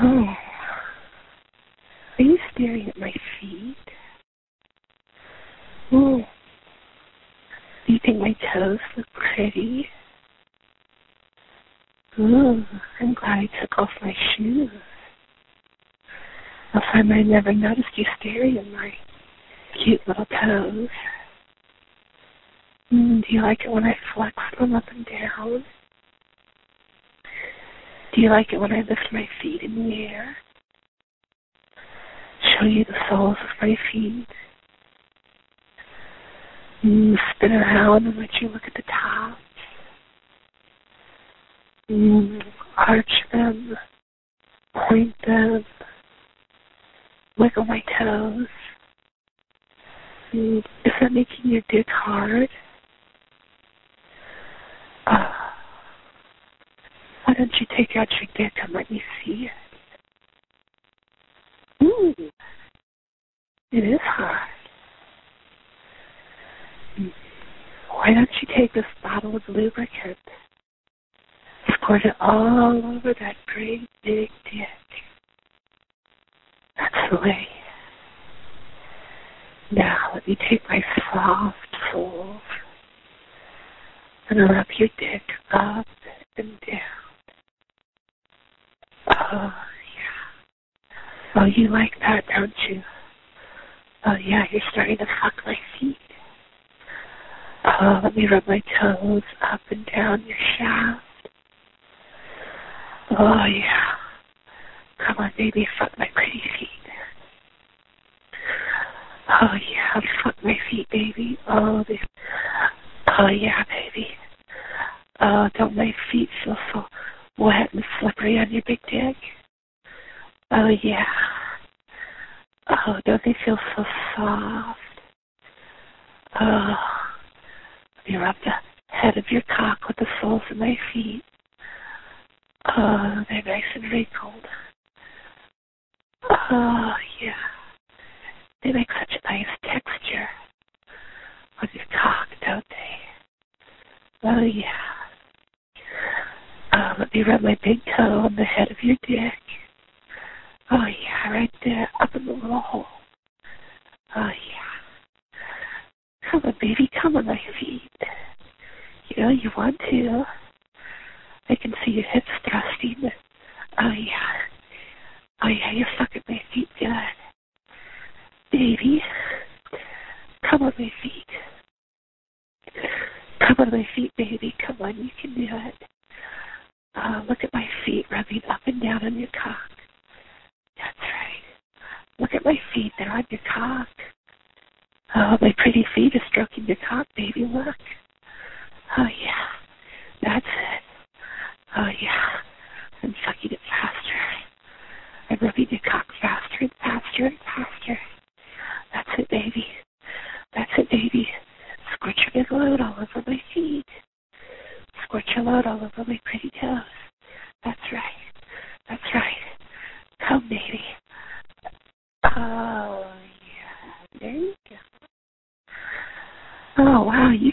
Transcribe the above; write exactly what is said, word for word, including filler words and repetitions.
Oh. Are you staring at my feet? Oh. Do you think my toes look pretty? Ooh, I'm glad I took off my shoes. Else I might never noticed you staring at my cute little toes. Mm, do you like it when I flex them up and down? Do you like it when I lift my feet in the air? Show you the soles of my feet. Mm, spin around and let you look at the tops. Mm, arch them. Point them. Wiggle my toes. Mm, is that making your dick hard? Uh, why don't you take out your dick and let me see it? Ooh, it is hard. Mm. Why don't you take this bottle of lubricant, squirt it all over that great big dick? That's the way. Now let me take my soft soles and rub your dick up and down. Oh, yeah. Oh, you like that, don't you? Oh, yeah, you're starting to fuck my feet. Oh, let me rub my toes up and down your shaft. Oh, yeah. Come on, baby, fuck my pretty feet. Oh, yeah, fuck my feet, baby. Oh, they... oh, yeah, baby. Oh, don't my feet feel so wet and slippery on your big dick? Oh, yeah. Oh, don't they feel so soft? Oh, let me rub the head of your cock with the soles of my feet. Oh, they're nice and wrinkled. Oh, yeah. They make such a nice texture on your cock, don't they? Oh, yeah. Uh, let me rub my big toe on the head of your dick. Oh, yeah, right there, up in the little hole. Oh, yeah. Come on, baby, come on my feet. You know, you want to. I can see your hips thrusting. Oh, yeah. Oh, yeah, you're fucking my feet good. Baby, come on my feet. Come on my feet, baby. Come on, you can do it. Uh, look at my feet rubbing up and down on your cock. That's right. Look at my feet. They're on your cock. Oh, my pretty feet are stroking your cock, baby. Look. Oh, yeah. That's it. Oh, yeah. I'm sucking it faster. I'm rubbing your cock faster and faster and faster. That's it, baby. That's it, baby. Squirt your big load all over my feet. Squirt your load all over my pretty toes. That's right. That's right. Come, baby. Oh, yeah. There you go. Oh, wow. You